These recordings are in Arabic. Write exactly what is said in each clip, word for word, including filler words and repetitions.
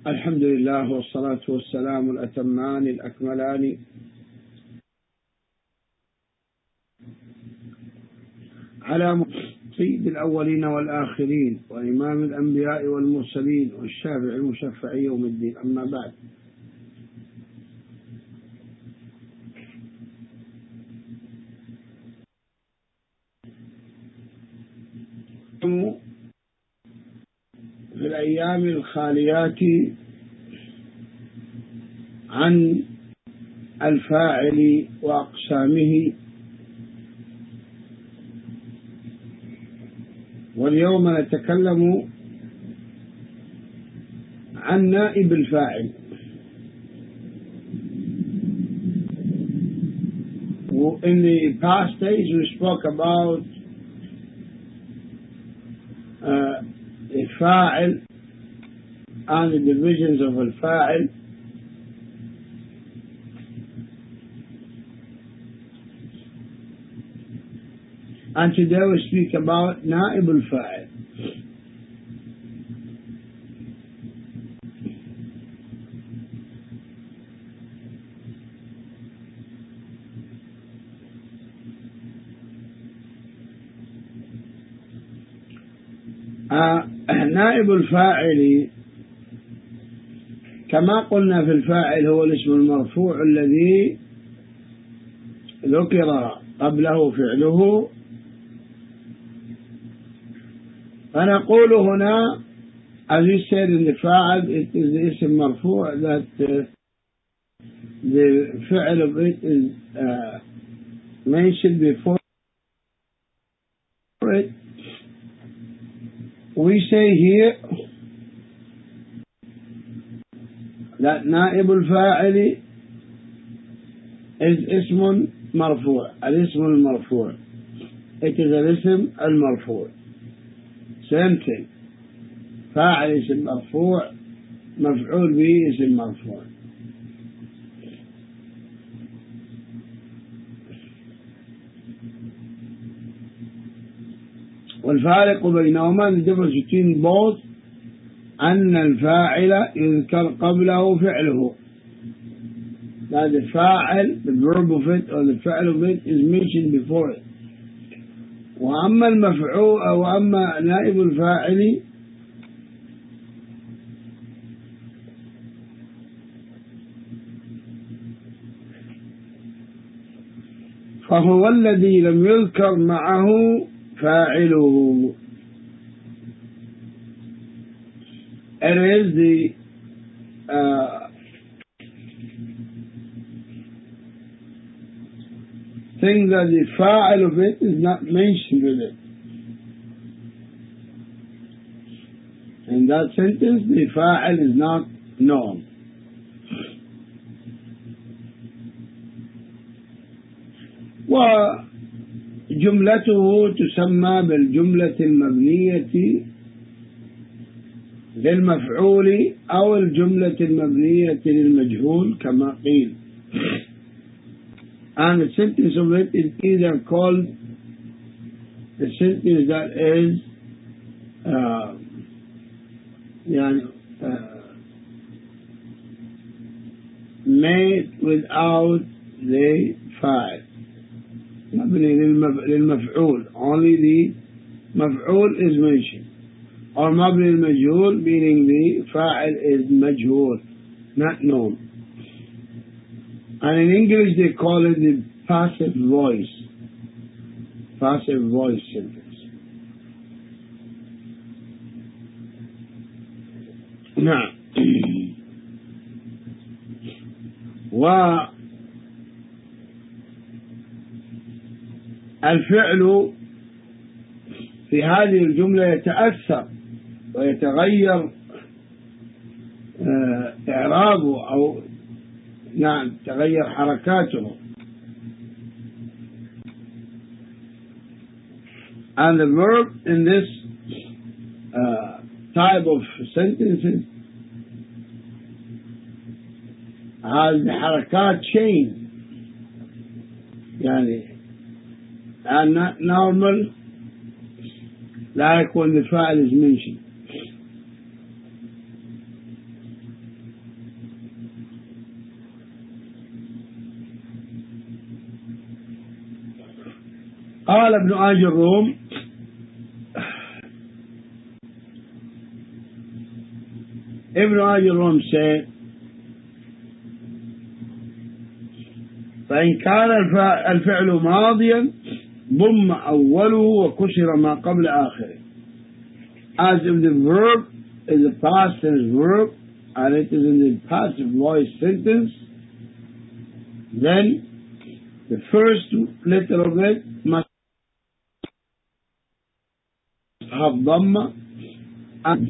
الحمد لله والصلاة والسلام الأتمان الأكملان على سيد الأولين والآخرين وإمام الأنبياء والمرسلين والشافع المشفع يوم الدين، أما بعد. في الأيام الخاليات عن الفاعل وأقسامه، واليوم نتكلم عن نائب الفاعل. In the past days we spoke about uh, الفاعل and the divisions of الفاعل, and today we speak about نائب الفاعل. آه نائب الفاعل كما قلنا في الفاعل هو الاسم المرفوع الذي ذكر قبله فعله، فنقول هنا as we said in the فاعل it is the اسم مرفوع that uh, the فعل of it is uh, mentioned before it. We say here that نائب الفاعل is اسم مرفوع، الاسم المرفوع. It is الاسم المرفوع. Same thing. فاعل اسم مرفوع، مفعول به اسم مرفوع. والفارق بينهما the difference between both أن الفاعل يذكر قبله فعله. That the فاعل, the verb of it or the فعل of it is mentioned before it. وأما المفعول أو أما نائب الفاعل فهو الذي لم يذكر معه فاعله. It is the uh, thing that the fa'il of it is not mentioned with it. In that sentence, the fa'il is not known. وجملته تسمى بالجملة المبنية للمفعول أو الجملة المبنية للمجهول كما قيل. And the sentence of it is either called the sentence that is uh, يعني, uh, made without the fa'il, مبني للمفعول, only the مفعول is mentioned, or مبني المجهول, meaning the fa'il is majhul, not known. And in English they call it the passive voice, passive voice sentence. نعم. والفعل في هذه الجملة يتأثر ويتغير إعرابه أو نعم تغير حركاته. And the verb in this uh, type of sentences has the حركات chain, يعني and not normal like when the fa'il is mentioned. قال ابن آج الروم ابن آج الروم said فإن كان الفعل ماضيا ضم أوله وكسر ما قبل آخره. As if the verb is a past tense verb and it is in the passive voice sentence, then the first letter of it must have dhamma and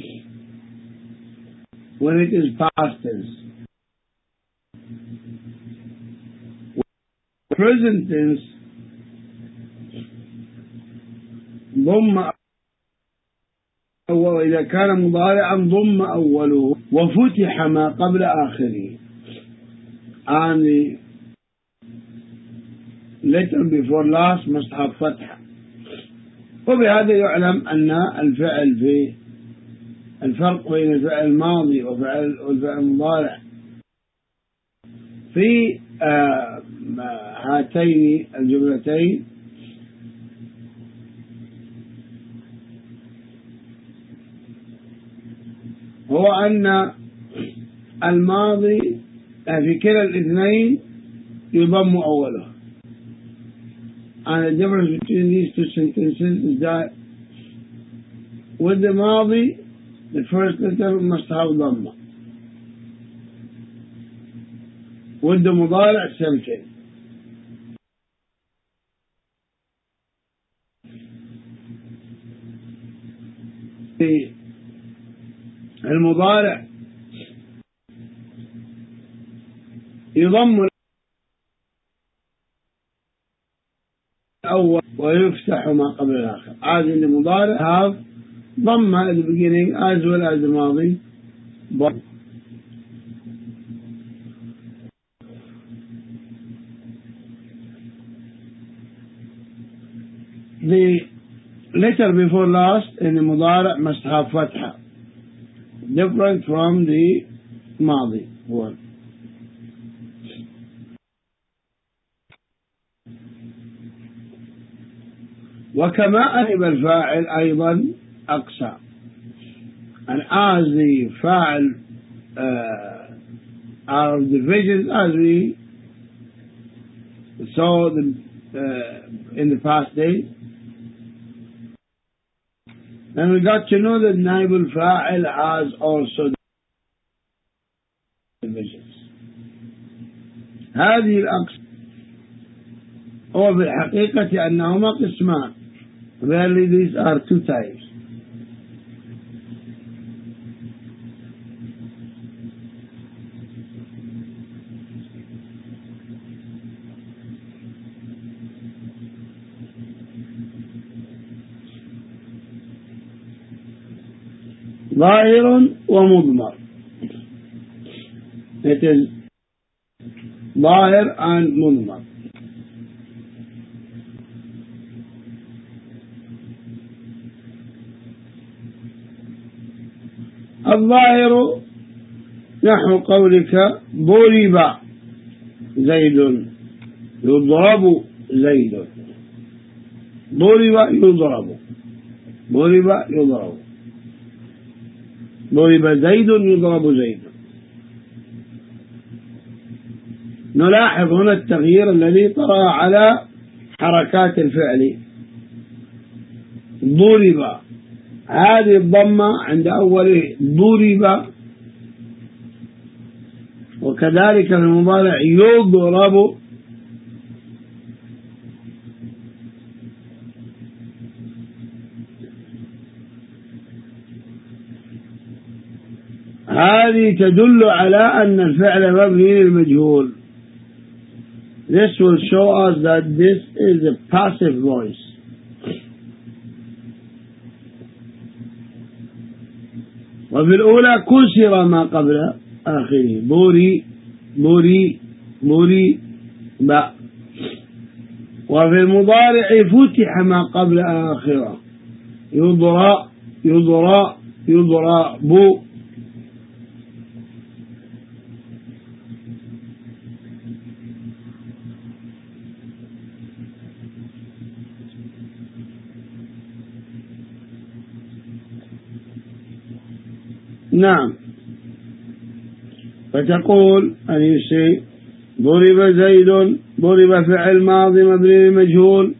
when it is past tense. Present tense ضم وإذا كان مضارعا ضم أوله وفتح ما قبل آخره, and the letter before last must have فتحة. وبهذا يعلم أن الفعل في الفرق بين الفعل الماضي وفعل والفعل المضارع في آه هاتين الجملتين هو أن الماضي في كلا الاثنين يضم أوله. And the difference between these two sentences is that with the ماضي the first letter must have ضمة. with the مضارع same thing. المضارع يضم الأول ويفتح ما قبل الآخر. as in the مضارع have ضمة at the beginning as well as the ماضي. The letter before last in the مضارع must have فتحة, different from the ماضي one. وكما أنب الفاعل أيضا أقسى, and as the فاعل uh, are divisions as we saw the, uh, in the past days, and we got to know that نائب الفاعل has also divisions. هذه الأقسام هو في الحقيقة أنهما قسمان. Really these are two types. ظاهر ومضمر. It is ظاهر and مضمر. الظاهر نحو قولك ضرب زيد يضرب زيد. ضرب يضرب ضرب يضرب ضرب زيد يضرب زيد. نلاحظ هنا التغيير الذي طرأ على حركات الفعل. ضرب هذه الضمة عند أوله ضرب, وكذلك في المضارع يضرب. هذه تدل على أن الفعل مبني للمجهول. This will show us that this is a passive voice. وفي الأولى كسر ما قبل آخره. بوري بوري بوري باء. وفي المضارع فتح ما قبل آخره. يضرى يضرى يضرى بو. نعم. فتقول أنيسي ضرب زيد، ضرب فعل ماضي مبني للمجهول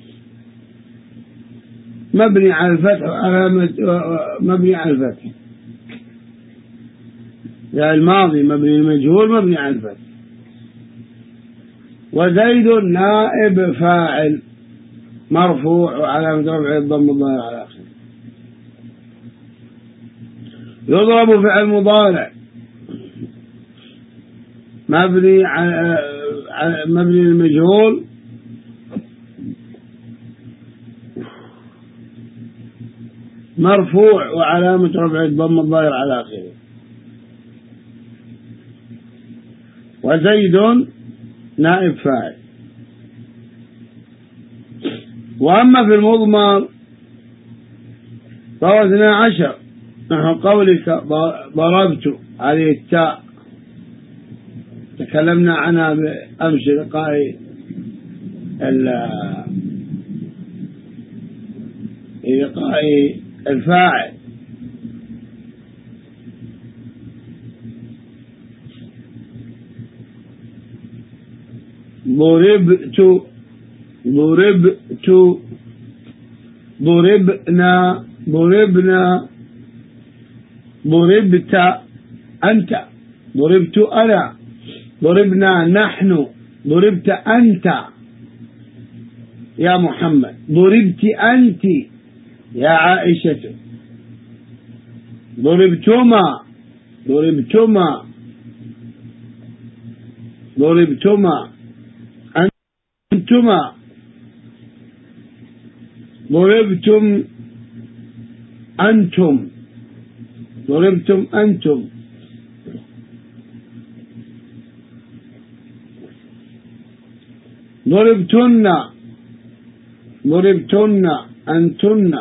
مبني على الفتح علامة مبني على الفتح، يعني الماضي مبني للمجهول مبني على الفتح. وزيد نائب فاعل مرفوع وعلامة رفعه الضم الظاهر على آخره. يضرب فعل مضارع مبني على مبني للمجهول مرفوع وعلامة رفعه الضم الظاهر على آخره. وزيد نائب فاعل. وأما في المضمر فهو اثنى عشر نحو قولك ضربت، هذه التاء تكلمنا عنها بأمس لقاء لقاء الفاعل. ضربت ضربت ضربنا ضربنا ضربت أنت، ضربت أنا، ضربنا نحن، ضربت أنت يا محمد، ضربت أنت يا عائشة، ضربتما ضربتما ضربتما أنتما، ضربتم أنتم ضربتم أنتم. ضربتن ضربتن أنتن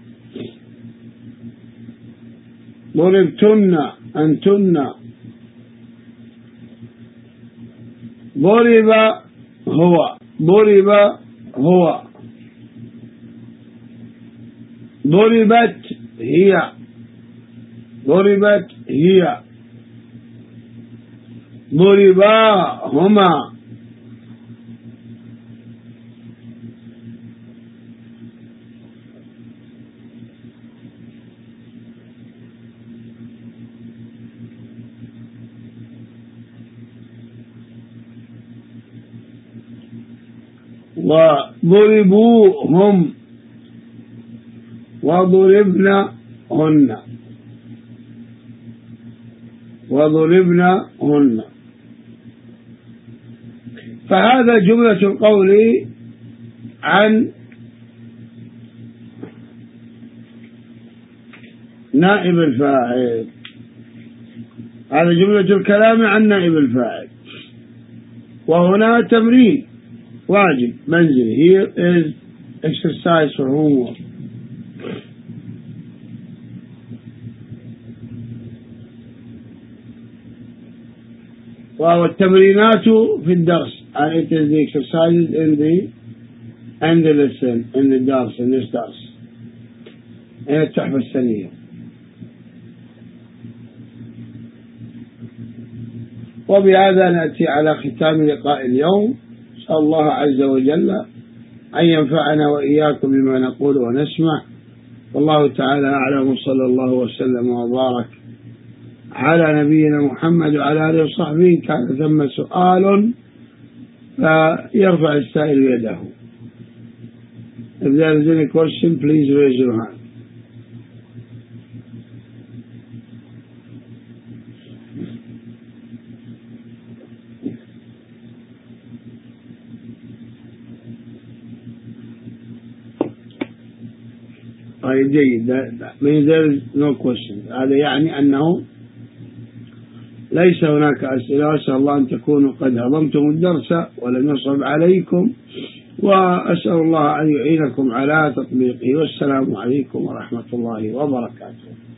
ضربتن أنتن. ضرب هو ضرب هو ضربت هي ضربت هي ضربا هما. وضربوا هم وضربنا هن وضربنا هن. فهذا جملة القول عن نائب الفاعل، هذا جملة الكلام عن نائب الفاعل. وهنا تمرين واجب منزل. Here is exercise for homework. وهو التمرينات في الدرس، and it is the exercises in the and the lesson in the درس in this درس in التحفة السنية. وبهذا نأتي على ختام لقاء اليوم. نسأل الله عز وجل أن ينفعنا وإياكم بما نقول ونسمع. والله تعالى أعلم، وصلى الله وسلم وبارك على نبينا محمد وعلى آله وصحبه. كان ثم سؤال فيرفع السائل يده. If there is any question, please raise your hand. طيب جيد. That means there is no question. هذا يعني أنه ليس هناك أسئلة. أسأل الله أن تكونوا قد هضمتم الدرس ولم يصعب عليكم، وأسأل الله أن يعينكم على تطبيقه. والسلام عليكم ورحمة الله وبركاته.